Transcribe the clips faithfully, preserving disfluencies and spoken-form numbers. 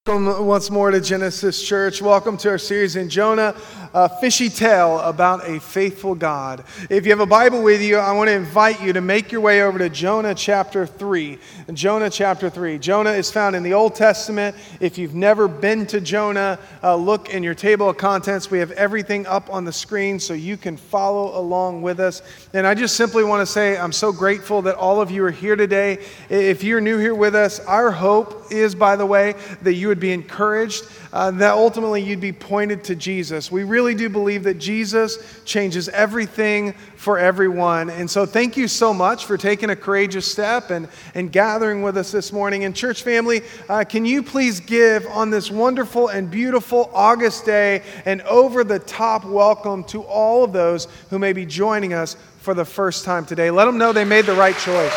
Welcome once more to Genesis Church. Welcome to our series in Jonah, a fishy tale about a faithful God. If you have a Bible with you, I want to invite you to make your way over to Jonah chapter three. Jonah chapter three. Jonah is found in the Old Testament. If you've never been to Jonah, uh, look in your table of contents. We have everything up on the screen so you can follow along with us. And I just simply want to say I'm so grateful that all of you are here today. If you're new here with us, our hope is, by the way, that you would be encouraged, uh, that ultimately you'd be pointed to Jesus. We really do believe that Jesus changes everything for everyone. And so thank you so much for taking a courageous step and, and gathering with us this morning. And church family, uh, can you please give on this wonderful and beautiful August day an over-the-top welcome to all of those who may be joining us for the first time today. Let them know they made the right choice.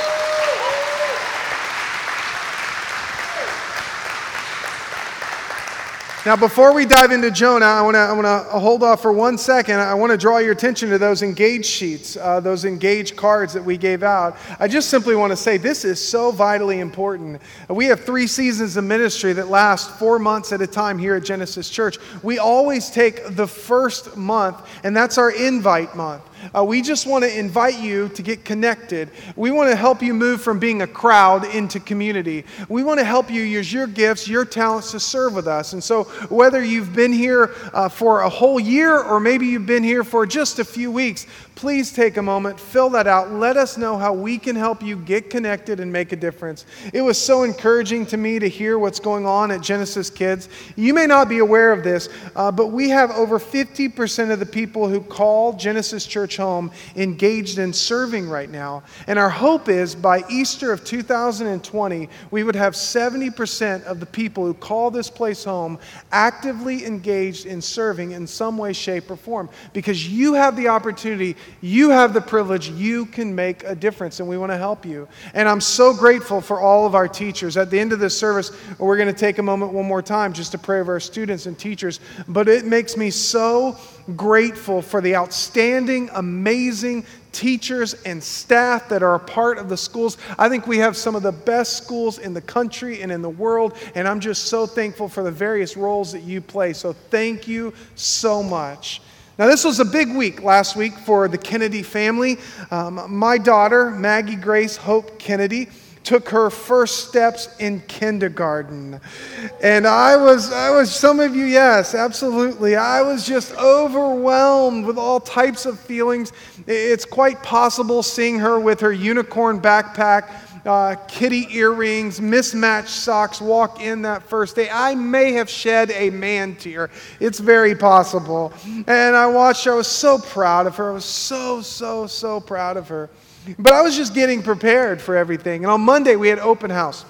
Now, before we dive into Jonah, I want to I want to hold off for one second. I want to draw your attention to those engage sheets, uh, those engage cards that we gave out. I just simply want to say this is so vitally important. We have three seasons of ministry that last four months at a time here at Genesis Church. We always take the first month, and that's our invite month. Uh, we just want to invite you to get connected. We want to help you move from being a crowd into community. We want to help you use your gifts, your talents to serve with us. And so whether you've been here uh, for a whole year or maybe you've been here for just a few weeks, please take a moment, fill that out. Let us know how we can help you get connected and make a difference. It was so encouraging to me to hear what's going on at Genesis Kids. You may not be aware of this, uh, but we have over fifty percent of the people who call Genesis Church home engaged in serving right now. And our hope is by Easter of two thousand twenty, we would have seventy percent of the people who call this place home actively engaged in serving in some way, shape, or form. Because you have the opportunity, you have the privilege, you can make a difference, and we want to help you. And I'm so grateful for all of our teachers. At the end of this service, we're going to take a moment one more time just to pray over our students and teachers. But it makes me so grateful for the outstanding, amazing teachers and staff that are a part of the schools. I think we have some of the best schools in the country and in the world, and I'm just so thankful for the various roles that you play. So thank you so much. Now, this was a big week last week for the Kennedy family. Um, my daughter, Maggie Grace Hope Kennedy, took her first steps in kindergarten. And I was, I was, some of you, yes, absolutely. I was just overwhelmed with all types of feelings. It's quite possible seeing her with her unicorn backpack, uh, kitty earrings, mismatched socks walk in that first day. I may have shed a man tear. It's very possible. And I watched her. I was so proud of her. I was so, so, so proud of her. But I was just getting prepared for everything. And on Monday, we had open house.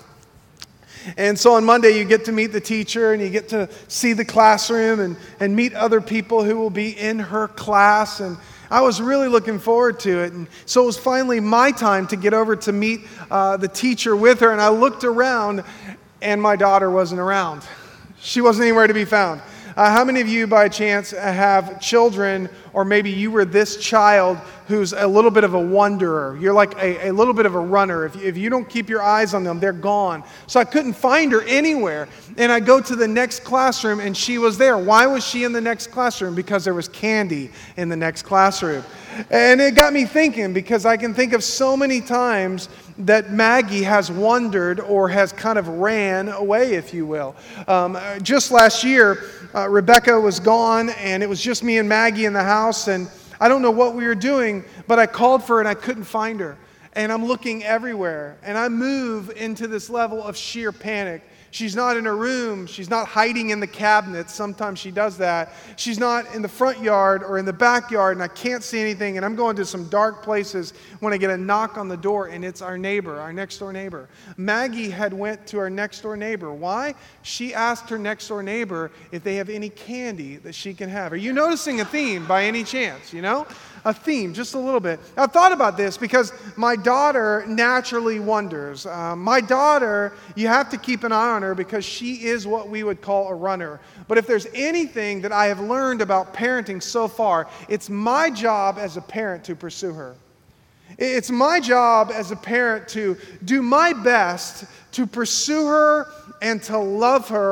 And so on Monday, you get to meet the teacher and you get to see the classroom and, and meet other people who will be in her class. And I was really looking forward to it. And so it was finally my time to get over to meet uh, the teacher with her. And I looked around and my daughter wasn't around. She wasn't anywhere to be found. Uh, how many of you by chance have children, or maybe you were this child who's a little bit of a wanderer? You're like a, a little bit of a runner. If you, if you don't keep your eyes on them, they're gone. So I couldn't find her anywhere. And I go to the next classroom and she was there. Why was she in the next classroom? Because there was candy in the next classroom. And it got me thinking, because I can think of so many times that Maggie has wandered or has kind of ran away, if you will. Um, just last year, uh, Rebecca was gone, and it was just me and Maggie in the house, and I don't know what we were doing, but I called for her, and I couldn't find her. And I'm looking everywhere, and I move into this level of sheer panic. She's not in her room. She's not hiding in the cabinets. Sometimes she does that. She's not in the front yard or in the backyard, and I can't see anything. And I'm going to some dark places when I get a knock on the door, and it's our neighbor, our next door neighbor. Maggie had went to our next door neighbor. Why? She asked her next door neighbor if they have any candy that she can have. Are you noticing a theme by any chance, you know? A theme, just a little bit. I've thought about this because my daughter naturally wonders. Uh, my daughter, you have to keep an eye on her because she is what we would call a runner. But if there's anything that I have learned about parenting so far, it's my job as a parent to pursue her. It's my job as a parent to do my best to pursue her and to love her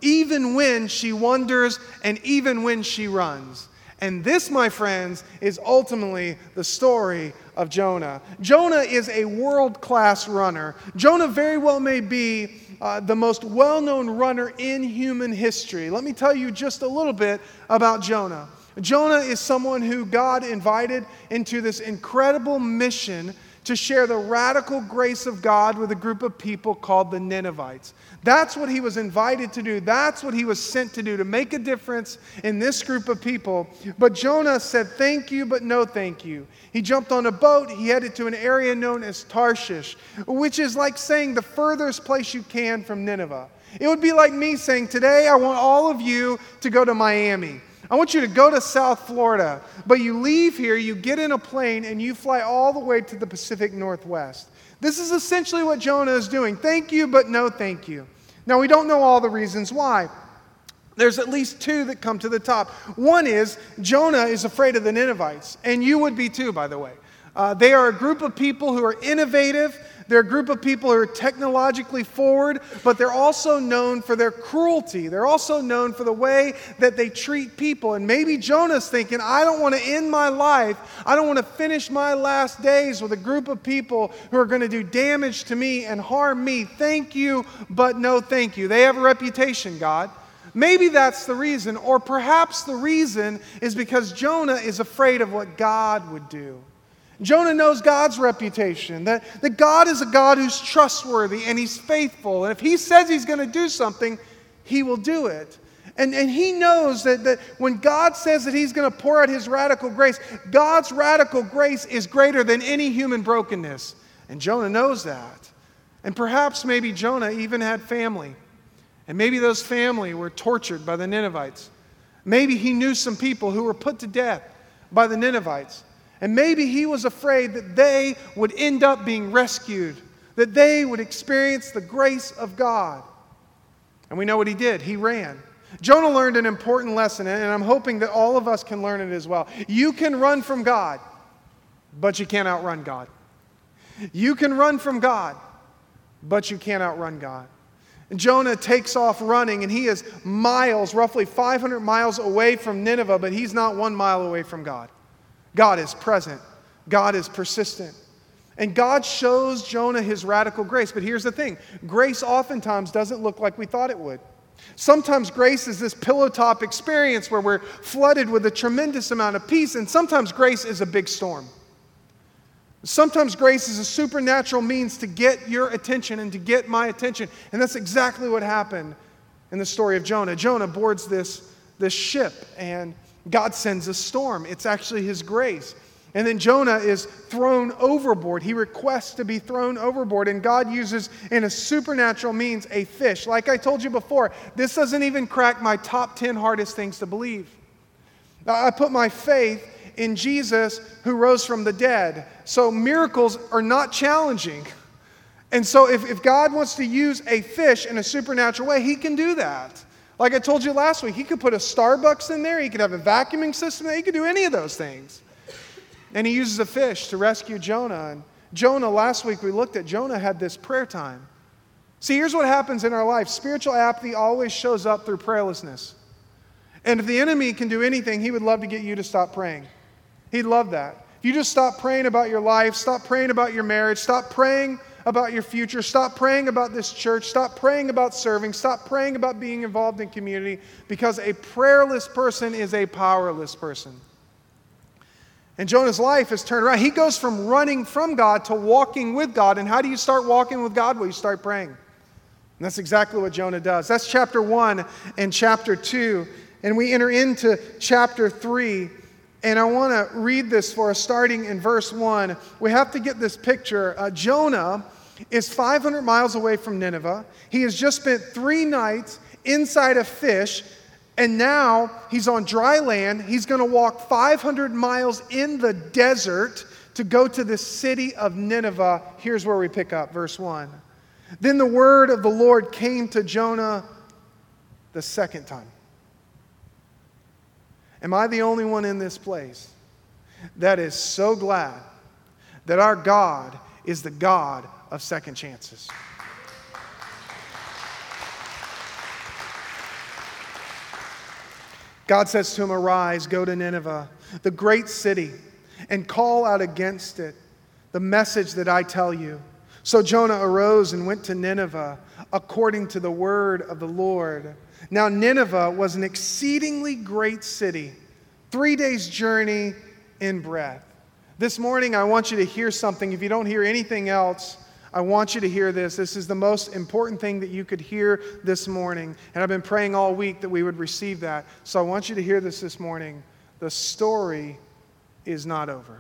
even when she wonders and even when she runs. And this, my friends, is ultimately the story of Jonah. Jonah is a world-class runner. Jonah very well may be uh, the most well-known runner in human history. Let me tell you just a little bit about Jonah. Jonah is someone who God invited into this incredible mission to share the radical grace of God with a group of people called the Ninevites. That's what he was invited to do. That's what he was sent to do, to make a difference in this group of people. But Jonah said, thank you, but no thank you. He jumped on a boat. He headed to an area known as Tarshish, which is like saying the furthest place you can from Nineveh. It would be like me saying, today I want all of you to go to Miami. I want you to go to South Florida, but you leave here, you get in a plane, and you fly all the way to the Pacific Northwest. This is essentially what Jonah is doing. Thank you, but no thank you. Now, we don't know all the reasons why. There's at least two that come to the top. One is Jonah is afraid of the Ninevites, and you would be too, by the way. Uh, they are a group of people who are innovative. They're a group of people who are technologically forward, but they're also known for their cruelty. They're also known for the way that they treat people. And maybe Jonah's thinking, I don't want to end my life. I don't want to finish my last days with a group of people who are going to do damage to me and harm me. Thank you, but no thank you. They have a reputation, God. Maybe that's the reason, or perhaps the reason is because Jonah is afraid of what God would do. Jonah knows God's reputation, that, that God is a God who's trustworthy and He's faithful. And if He says He's going to do something, He will do it. And, and he knows that, that when God says that He's going to pour out His radical grace, God's radical grace is greater than any human brokenness. And Jonah knows that. And perhaps maybe Jonah even had family. And maybe those family were tortured by the Ninevites. Maybe he knew some people who were put to death by the Ninevites. And maybe he was afraid that they would end up being rescued, that they would experience the grace of God. And we know what he did. He ran. Jonah learned an important lesson, and I'm hoping that all of us can learn it as well. You can run from God, but you can't outrun God. You can run from God, but you can't outrun God. And Jonah takes off running, and he is miles, roughly five hundred miles away from Nineveh, but he's not one mile away from God. God is present. God is persistent. And God shows Jonah His radical grace. But here's the thing. Grace oftentimes doesn't look like we thought it would. Sometimes grace is this pillow top experience where we're flooded with a tremendous amount of peace. And sometimes grace is a big storm. Sometimes grace is a supernatural means to get your attention and to get my attention. And that's exactly what happened in the story of Jonah. Jonah boards this, this ship, and God sends a storm. It's actually His grace. And then Jonah is thrown overboard. He requests to be thrown overboard. And God uses, in a supernatural means, a fish. Like I told you before, this doesn't even crack my top ten hardest things to believe. I put my faith in Jesus who rose from the dead. So miracles are not challenging. And so if, if God wants to use a fish in a supernatural way, He can do that. Like I told you last week, He could put a Starbucks in there. He could have a vacuuming system there. He could do any of those things. And He uses a fish to rescue Jonah. And Jonah, last week we looked at, Jonah had this prayer time. See, here's what happens in our life. Spiritual apathy always shows up through prayerlessness. And if the enemy can do anything, he would love to get you to stop praying. He'd love that. If you just stop praying about your life, stop praying about your marriage, stop praying about your future, stop praying about this church, stop praying about serving, stop praying about being involved in community, because a prayerless person is a powerless person. And Jonah's life is turned around. He goes from running from God to walking with God. And how do you start walking with God? Well, you start praying. And that's exactly what Jonah does. That's chapter one and chapter two. And we enter into chapter three. And I want to read this for us, starting in verse one. We have to get this picture. Uh, Jonah is five hundred miles away from Nineveh. He has just spent three nights inside a fish, and now he's on dry land. He's going to walk five hundred miles in the desert to go to the city of Nineveh. Here's where we pick up, verse one. Then the word of the Lord came to Jonah the second time. Am I the only one in this place that is so glad that our God is the God of second chances? God says to him, "Arise, go to Nineveh, the great city, and call out against it the message that I tell you." So Jonah arose and went to Nineveh according to the word of the Lord. Now Nineveh was an exceedingly great city, three days' journey in breadth. This morning I want you to hear something. If you don't hear anything else, I want you to hear this. This is the most important thing that you could hear this morning. And I've been praying all week that we would receive that. So I want you to hear this this morning. The story is not over.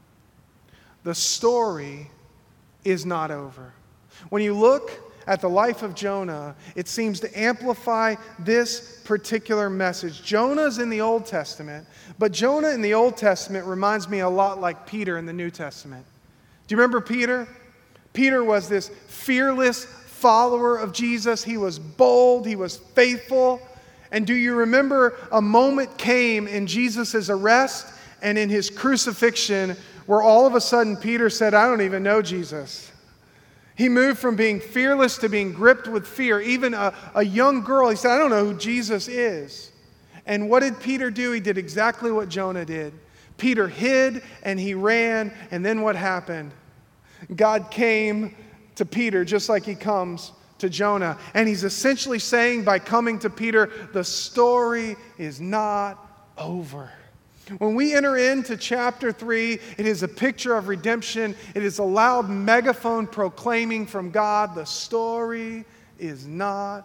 The story is not over. When you look at the life of Jonah, it seems to amplify this particular message. Jonah's in the Old Testament, but Jonah in the Old Testament reminds me a lot like Peter in the New Testament. Do you remember Peter? Peter was this fearless follower of Jesus. He was bold. He was faithful. And do you remember a moment came in Jesus' arrest and in his crucifixion where all of a sudden Peter said, "I don't even know Jesus." He moved from being fearless to being gripped with fear. Even a, a young girl, he said, "I don't know who Jesus is." And what did Peter do? He did exactly what Jonah did. Peter hid and he ran. And then what happened? God came to Peter just like he comes to Jonah. And he's essentially saying by coming to Peter, the story is not over. When we enter into chapter three, it is a picture of redemption. It is a loud megaphone proclaiming from God, the story is not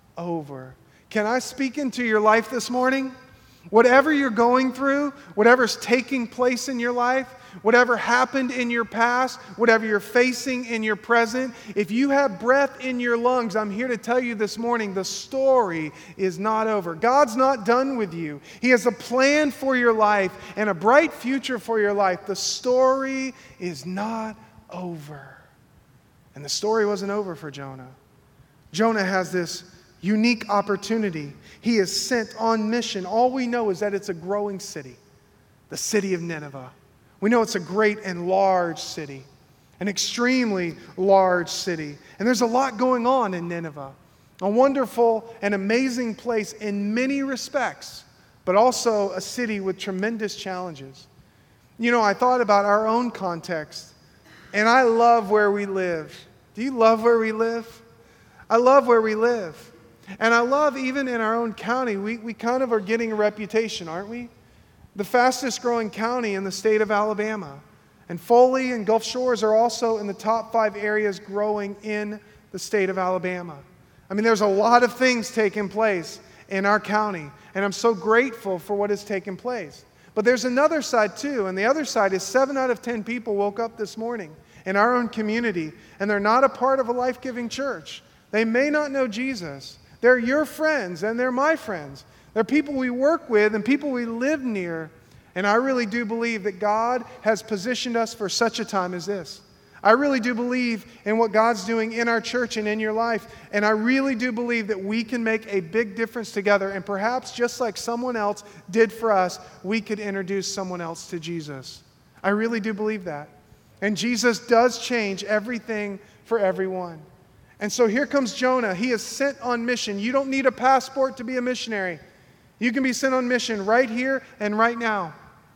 over. Can I speak into your life this morning? Whatever you're going through, whatever's taking place in your life, whatever happened in your past, whatever you're facing in your present, if you have breath in your lungs, I'm here to tell you this morning, the story is not over. God's not done with you. He has a plan for your life and a bright future for your life. The story is not over. And the story wasn't over for Jonah. Jonah has this unique opportunity. He is sent on mission. All we know is that it's a growing city, the city of Nineveh. We know it's a great and large city, an extremely large city. And there's a lot going on in Nineveh, a wonderful and amazing place in many respects, but also a city with tremendous challenges. You know, I thought about our own context, and I love where we live. Do you love where we live? I love where we live. And I love even in our own county, we, we kind of are getting a reputation, aren't we? The fastest growing county in the state of Alabama. And Foley and Gulf Shores are also in the top five areas growing in the state of Alabama. I mean, there's a lot of things taking place in our county, and I'm so grateful for what has taken place. But there's another side too, and the other side is seven out of ten people woke up this morning in our own community, and they're not a part of a life-giving church. They may not know Jesus. They're your friends, and they're my friends. They're people we work with and people we live near. And I really do believe that God has positioned us for such a time as this. I really do believe in what God's doing in our church and in your life. And I really do believe that we can make a big difference together. And perhaps just like someone else did for us, we could introduce someone else to Jesus. I really do believe that. And Jesus does change everything for everyone. And so here comes Jonah. He is sent on mission. You don't need a passport to be a missionary. You can be sent on mission right here and right now.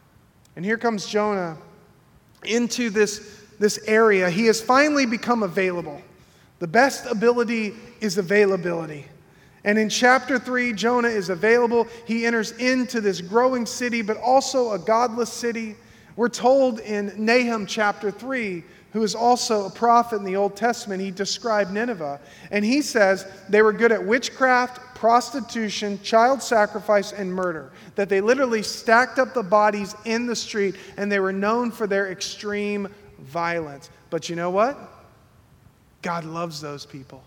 And here comes Jonah into this, this area. He has finally become available. The best ability is availability. And in chapter three, Jonah is available. He enters into this growing city, but also a godless city. We're told in Nahum chapter three, who is also a prophet in the Old Testament, he described Nineveh. And he says they were good at witchcraft, prostitution, child sacrifice, and murder. That they literally stacked up the bodies in the street, and they were known for their extreme violence. But you know what? God loves those people.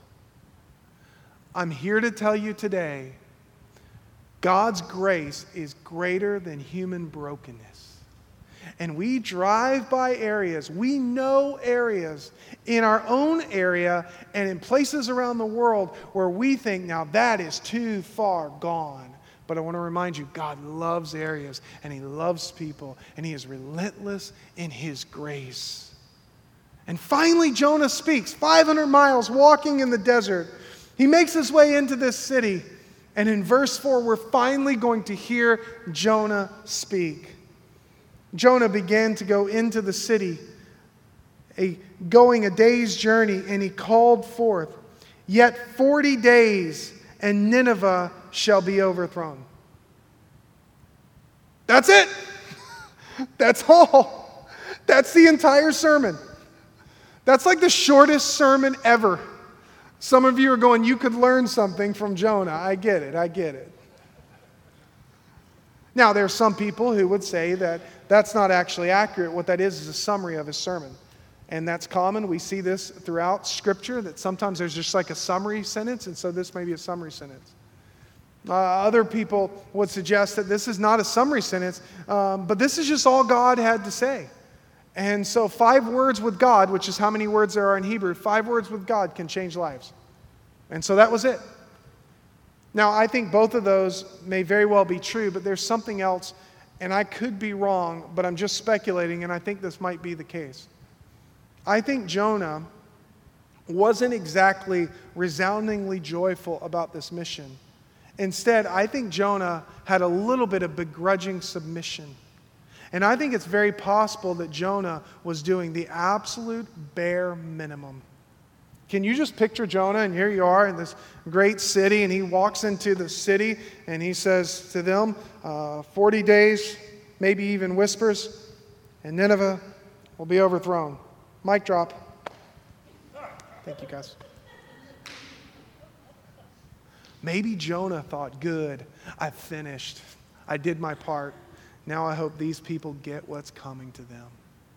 I'm here to tell you today, God's grace is greater than human brokenness. And we drive by areas, we know areas in our own area and in places around the world where we think, now that is too far gone. But I want to remind you, God loves areas and He loves people and He is relentless in His grace. And finally Jonah speaks, five hundred miles walking in the desert. He makes his way into this city. And in verse four, we're finally going to hear Jonah speak. Jonah began to go into the city, a, going a day's journey, and he called forth, "Yet forty days, and Nineveh shall be overthrown." That's it. That's all. That's the entire sermon. That's like the shortest sermon ever. Some of you are going, you could learn something from Jonah. I get it. I get it. Now, there are some people who would say that that's not actually accurate. What that is is a summary of his sermon. And that's common. We see this throughout Scripture, that sometimes there's just like a summary sentence, and so this may be a summary sentence. Uh, other people would suggest that this is not a summary sentence, um, but this is just all God had to say. And so five words with God, which is how many words there are in Hebrew, five words with God can change lives. And so that was it. Now, I think both of those may very well be true, but there's something else, and I could be wrong, but I'm just speculating, and I think this might be the case. I think Jonah wasn't exactly resoundingly joyful about this mission. Instead, I think Jonah had a little bit of begrudging submission. And I think it's very possible that Jonah was doing the absolute bare minimum. Can you just picture Jonah, and here you are in this great city, and he walks into the city, and he says to them, uh, forty days, maybe even whispers, and Nineveh will be overthrown. Mic drop. Thank you, guys. Maybe Jonah thought, good, I've finished. I did my part. Now I hope these people get what's coming to them.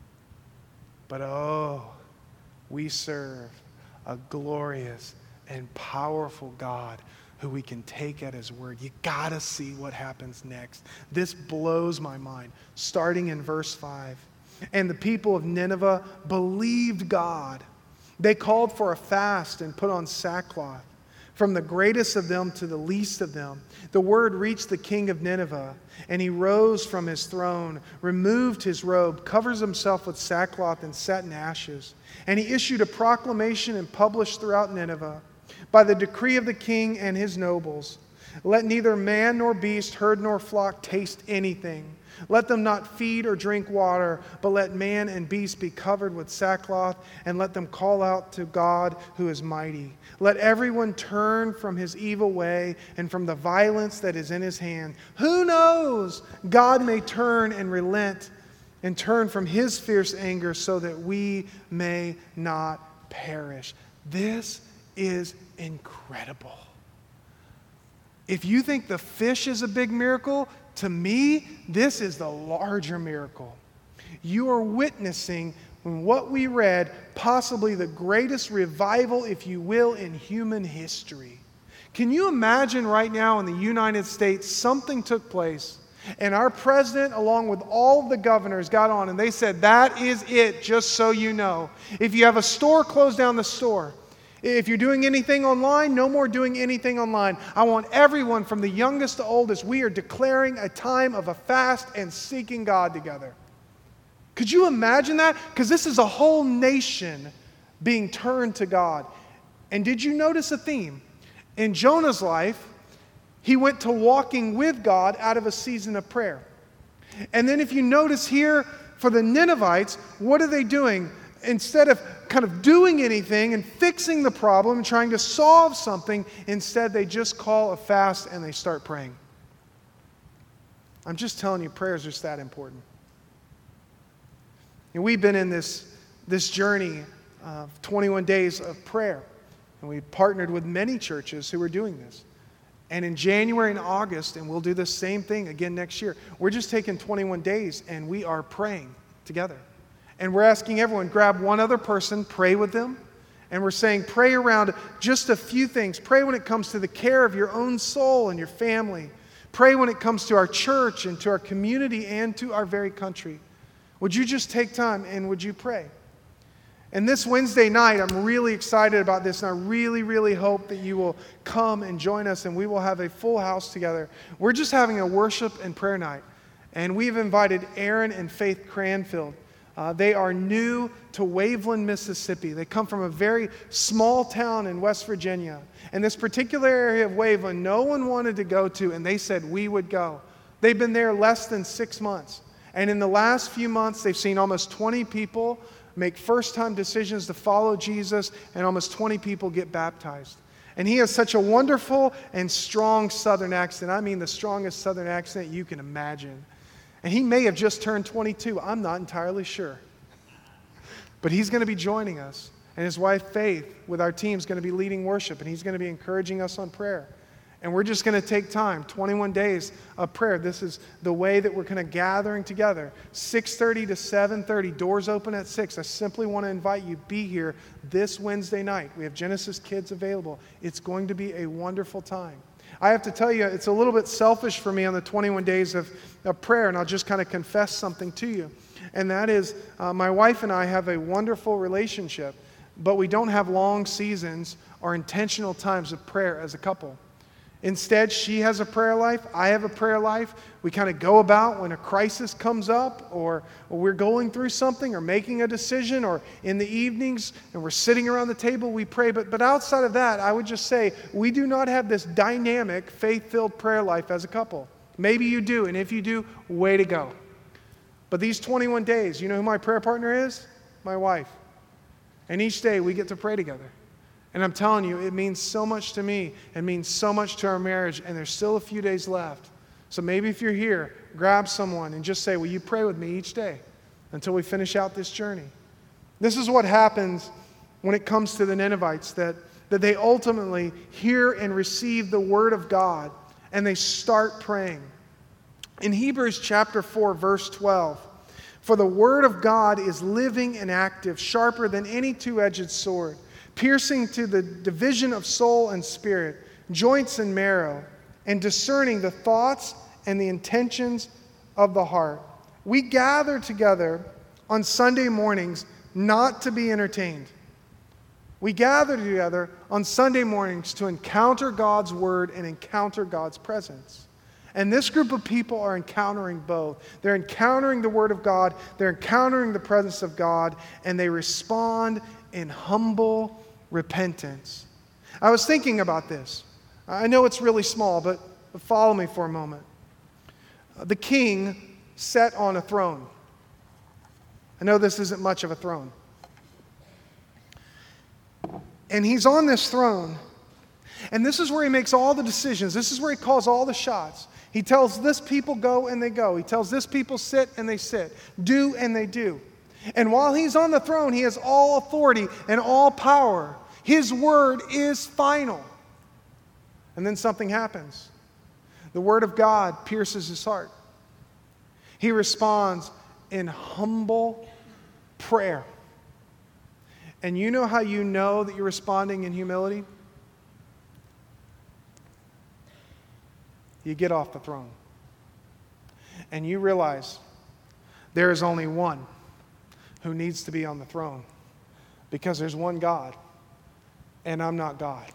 But oh, we serve a glorious and powerful God who we can take at his word. You gotta see what happens next. This blows my mind. Starting in verse five. And the people of Nineveh believed God. They called for a fast and put on sackcloth. From the greatest of them to the least of them, the word reached the king of Nineveh, and he rose from his throne, removed his robe, covers himself with sackcloth and sat in ashes. And he issued a proclamation and published throughout Nineveh, by the decree of the king and his nobles, let neither man nor beast, herd nor flock taste anything. Let them not feed or drink water, but let man and beast be covered with sackcloth, and let them call out to God who is mighty. Let everyone turn from his evil way and from the violence that is in his hand. Who knows? God may turn and relent and turn from his fierce anger so that we may not perish. This is incredible. If you think the fish is a big miracle, to me, this is the larger miracle. You are witnessing, in what we read, possibly the greatest revival, if you will, in human history. Can you imagine right now in the United States, something took place, and our president, along with all of the governors, got on and they said, that is it, just so you know. If you have a store, close down the store. If you're doing anything online, no more doing anything online. I want everyone from the youngest to oldest, we are declaring a time of a fast and seeking God together. Could you imagine that? Because this is a whole nation being turned to God. And did you notice a theme? In Jonah's life, he went to walking with God out of a season of prayer. And then if you notice here, for the Ninevites, what are they doing? Instead of kind of doing anything and fixing the problem and trying to solve something, instead they just call a fast and they start praying. I'm just telling you, prayer is just that important. And we've been in this, this journey of twenty-one days of prayer. And we partnered with many churches who are doing this. And in January and August, and we'll do the same thing again next year, we're just taking twenty-one days and we are praying together. And we're asking everyone, grab one other person, pray with them. And we're saying, pray around just a few things. Pray when it comes to the care of your own soul and your family. Pray when it comes to our church and to our community and to our very country. Would you just take time and would you pray? And this Wednesday night, I'm really excited about this, and I really, really hope that you will come and join us, and we will have a full house together. We're just having a worship and prayer night. And we've invited Aaron and Faith Cranfield. Uh, they are new to Waveland, Mississippi. They come from a very small town in West Virginia. And this particular area of Waveland, no one wanted to go to, and they said we would go. They've been there less than six months. And in the last few months, they've seen almost twenty people make first-time decisions to follow Jesus, and almost twenty people get baptized. And he has such a wonderful and strong Southern accent. I mean the strongest Southern accent you can imagine. And he may have just turned twenty-two. I'm not entirely sure. But he's going to be joining us. And his wife, Faith, with our team, is going to be leading worship. And he's going to be encouraging us on prayer. And we're just going to take time, twenty-one days of prayer. This is the way that we're kind of gathering together. six thirty to seven thirty, doors open at six. I simply want to invite you, be here this Wednesday night. We have Genesis Kids available. It's going to be a wonderful time. I have to tell you, it's a little bit selfish for me on the twenty-one days of, of prayer, and I'll just kind of confess something to you. And that is, uh, my wife and I have a wonderful relationship, but we don't have long seasons or intentional times of prayer as a couple. Instead, she has a prayer life, I have a prayer life. We kind of go about when a crisis comes up, or, or we're going through something or making a decision, or in the evenings and we're sitting around the table, we pray. But, but outside of that, I would just say we do not have this dynamic, faith-filled prayer life as a couple. Maybe you do, and if you do, way to go. But these twenty-one days, you know who my prayer partner is? My wife. And each day we get to pray together. And I'm telling you, it means so much to me. It means so much to our marriage, and there's still a few days left. So maybe if you're here, grab someone and just say, will you pray with me each day until we finish out this journey? This is what happens when it comes to the Ninevites, that, that they ultimately hear and receive the word of God, and they start praying. In Hebrews chapter four, verse twelve, for the word of God is living and active, sharper than any two-edged sword, piercing to the division of soul and spirit, joints and marrow, and discerning the thoughts and the intentions of the heart. We gather together on Sunday mornings not to be entertained. We gather together on Sunday mornings to encounter God's word and encounter God's presence. And this group of people are encountering both. They're encountering the word of God, they're encountering the presence of God, and they respond in humble repentance. I was thinking about this. I know it's really small, but follow me for a moment. The king sat on a throne. I know this isn't much of a throne. And he's on this throne. And this is where he makes all the decisions. This is where he calls all the shots. He tells this people go and they go. He tells this people sit and they sit. Do and they do. And while he's on the throne, he has all authority and all power. His word is final. And then something happens. The word of God pierces his heart. He responds in humble prayer. And you know how you know that you're responding in humility? You get off the throne. And you realize there is only one who needs to be on the throne. Because there's one God, and I'm not God.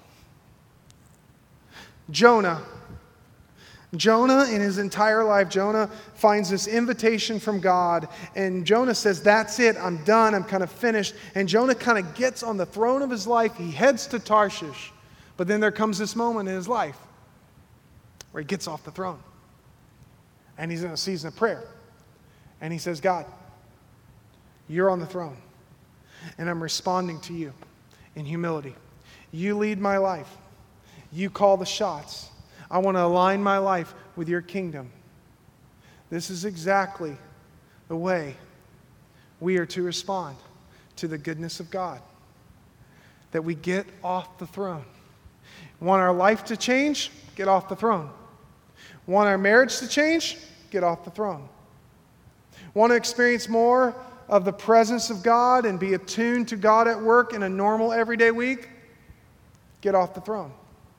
Jonah. Jonah, in his entire life, Jonah finds this invitation from God, and Jonah says, that's it, I'm done, I'm kind of finished. And Jonah kind of gets on the throne of his life, he heads to Tarshish. But then there comes this moment in his life where he gets off the throne. And he's in a season of prayer. And he says, God, you're on the throne, and I'm responding to you in humility. You lead my life. You call the shots. I want to align my life with your kingdom. This is exactly the way we are to respond to the goodness of God. That we get off the throne. Want our life to change? Get off the throne. Want our marriage to change? Get off the throne. Want to experience more of the presence of God and be attuned to God at work in a normal everyday week? Get off the throne.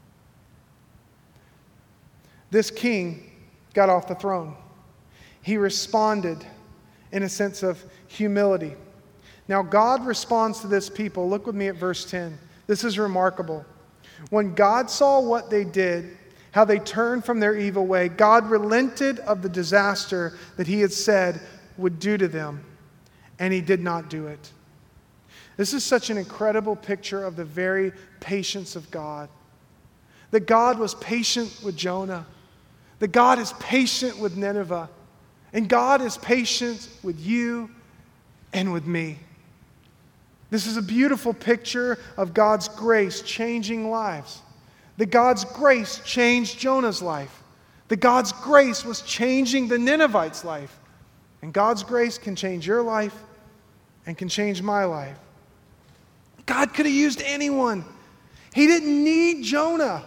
This king got off the throne. He responded in a sense of humility. Now God responds to this people. Look with me at verse ten. This is remarkable. When God saw what they did, how they turned from their evil way, God relented of the disaster that he had said would do to them. and he did not do it. This is such an incredible picture of the very patience of God. That God was patient with Jonah. That God is patient with Nineveh. And God is patient with you and with me. This is a beautiful picture of God's grace changing lives. That God's grace changed Jonah's life. That God's grace was changing the Ninevites' life. And God's grace can change your life and can change my life. God could have used anyone. He didn't need Jonah.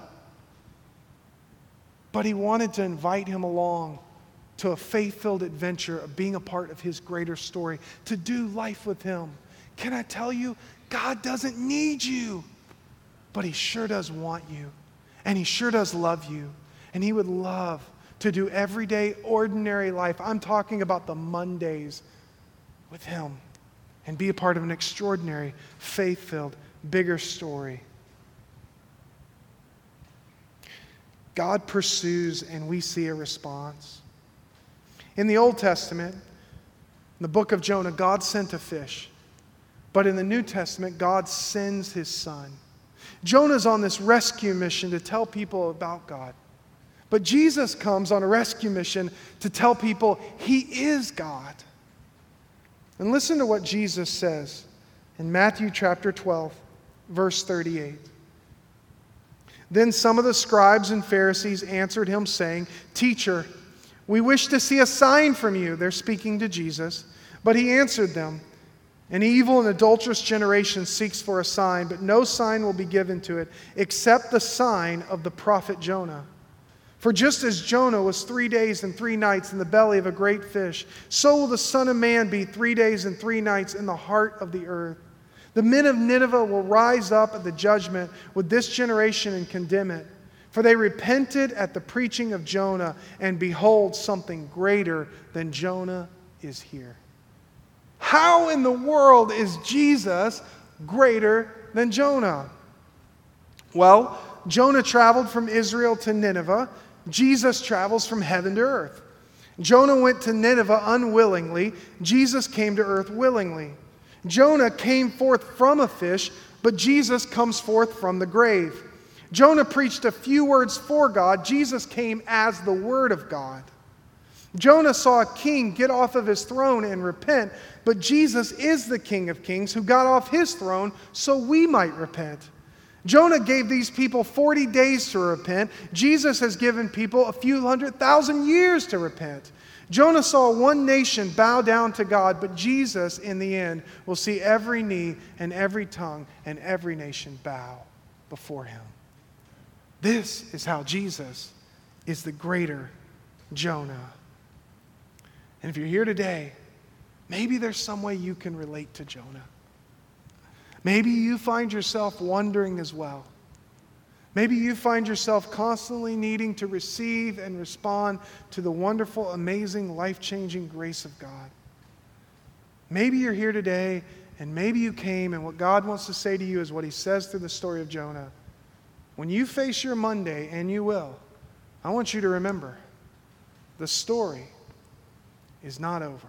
But he wanted to invite him along to a faith-filled adventure of being a part of his greater story, to do life with him. Can I tell you, God doesn't need you, but he sure does want you, and he sure does love you, and he would love to do everyday, ordinary life. I'm talking about the Mondays with him, and be a part of an extraordinary, faith-filled, bigger story. God pursues, and we see a response. In the Old Testament, in the book of Jonah, God sent a fish. But in the New Testament, God sends his Son. Jonah's on this rescue mission to tell people about God. But Jesus comes on a rescue mission to tell people he is God. And listen to what Jesus says in Matthew chapter twelve, verse thirty-eight. Then some of the scribes and Pharisees answered him, saying, "Teacher, we wish to see a sign from you." They're speaking to Jesus. But he answered them, "An evil and adulterous generation seeks for a sign, but no sign will be given to it except the sign of the prophet Jonah. For just as Jonah was three days and three nights in the belly of a great fish, so will the Son of Man be three days and three nights in the heart of the earth. The men of Nineveh will rise up at the judgment with this generation and condemn it. For they repented at the preaching of Jonah, and behold, something greater than Jonah is here." How in the world is Jesus greater than Jonah? Well, Jonah traveled from Israel to Nineveh. Jesus travels from heaven to earth. Jonah went to Nineveh unwillingly. Jesus came to earth willingly. Jonah came forth from a fish, but Jesus comes forth from the grave. Jonah preached a few words for God. Jesus came as the Word of God. Jonah saw a king get off of his throne and repent, but Jesus is the King of Kings who got off his throne so we might repent. Jonah gave these people forty days to repent. Jesus has given people a few hundred thousand years to repent. Jonah saw one nation bow down to God, but Jesus, in the end, will see every knee and every tongue and every nation bow before him. This is how Jesus is the greater Jonah. And if you're here today, maybe there's some way you can relate to Jonah. Maybe you find yourself wondering as well. Maybe you find yourself constantly needing to receive and respond to the wonderful, amazing, life-changing grace of God. Maybe you're here today, and maybe you came, and what God wants to say to you is what he says through the story of Jonah. When you face your Monday, and you will, I want you to remember, the story is not over.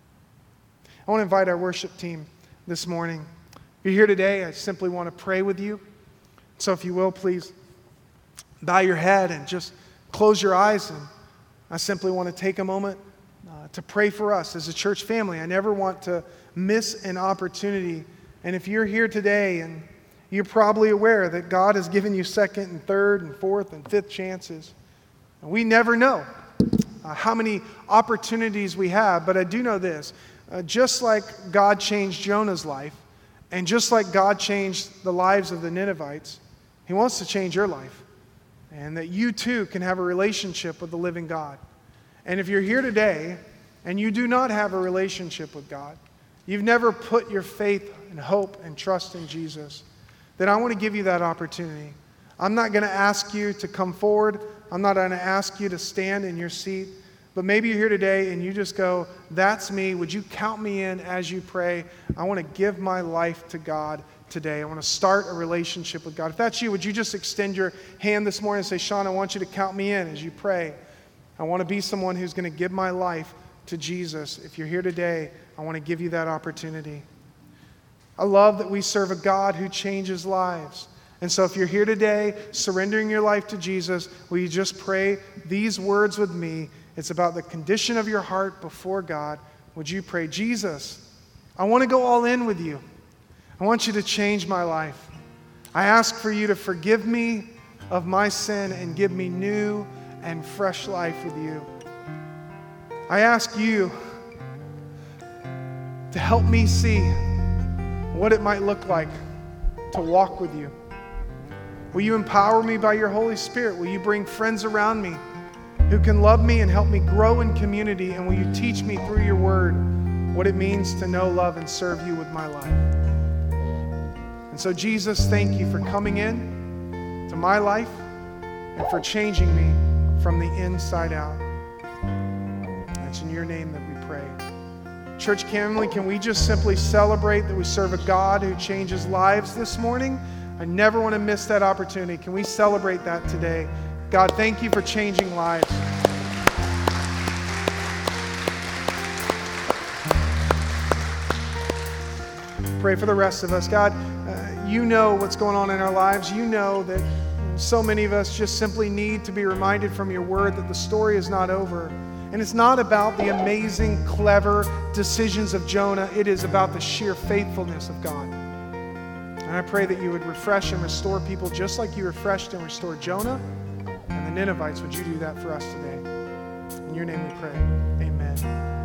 I want to invite our worship team this morning. If you're here today, I simply want to pray with you. So if you will, please bow your head and just close your eyes. And I simply want to take a moment uh, to pray for us as a church family. I never want to miss an opportunity. And if you're here today, and you're probably aware that God has given you second and third and fourth and fifth chances. And we never know uh, how many opportunities we have, but I do know this. Uh, just like God changed Jonah's life, and just like God changed the lives of the Ninevites, he wants to change your life. And that you too can have a relationship with the living God. And if you're here today and you do not have a relationship with God, you've never put your faith and hope and trust in Jesus, then I want to give you that opportunity. I'm not going to ask you to come forward. I'm not going to ask you to stand in your seat. But maybe you're here today and you just go, "That's me. Would you count me in as you pray? I want to give my life to God today. I want to start a relationship with God." If that's you, would you just extend your hand this morning and say, "Sean, I want you to count me in as you pray. I want to be someone who's going to give my life to Jesus, if you're here today, I want to give you that opportunity. I love that we serve a God who changes lives. And so if you're here today, surrendering your life to Jesus, will you just pray these words with me? It's about the condition of your heart before God. Would you pray, Jesus, I want to go all in with you. I want you to change my life. I ask for you to forgive me of my sin and give me new and fresh life with you. I ask you to help me see what it might look like to walk with you. Will you empower me by your Holy Spirit? Will you bring friends around me who can love me and help me grow in community? And will you teach me through your word what it means to know, love, and serve you with my life? And so, Jesus, thank you for coming in to my life and for changing me from the inside out. It's in your name that we pray. Church family, can we just simply celebrate that we serve a God who changes lives this morning? I never want to miss that opportunity. Can we celebrate that today? God, thank you for changing lives. Pray for the rest of us. God, uh, you know what's going on in our lives. You know that so many of us just simply need to be reminded from your word that the story is not over. And it's not about the amazing, clever decisions of Jonah. It is about the sheer faithfulness of God. And I pray that you would refresh and restore people just like you refreshed and restored Jonah and the Ninevites. Would you do that for us today? In your name we pray. Amen.